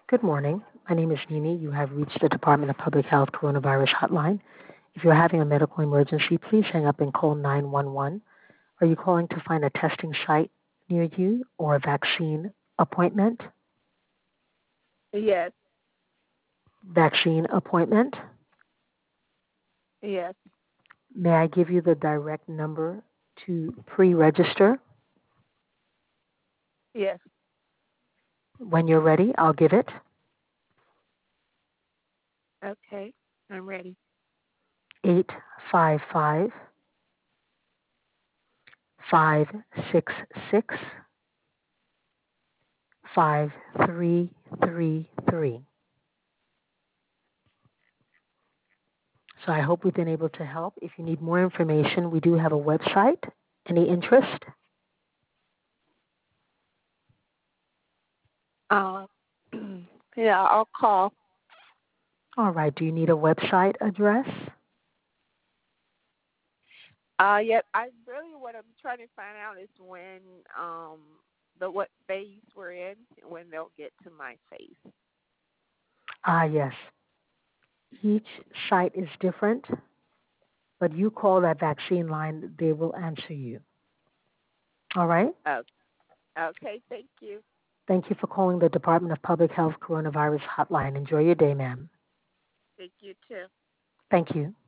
Good morning. My name is Nini. You have reached the Department of Public Health Coronavirus Hotline. If you're having a medical emergency, please hang up and call 911. Are you calling to find a testing site near you or a vaccine appointment? Yes, Vaccine appointment? yes, May I give you the direct number to pre-register? yes. When you're ready, I'll give it. Okay, I'm ready. 855 566 5333. So I hope we've been able to help. If you need more information, we do have a website. Any interest? Uh, yeah, I'll call. All right. Do you need a website address? Yeah, I really what I'm trying to find out is when the what phase we're in, when they'll get to my phase. Yes. Each site is different, but you call that vaccine line, they will answer you. All right? Oh, okay, thank you. Thank you for calling the Department of Public Health Coronavirus Hotline. Enjoy your day, ma'am. Thank you too. Thank you.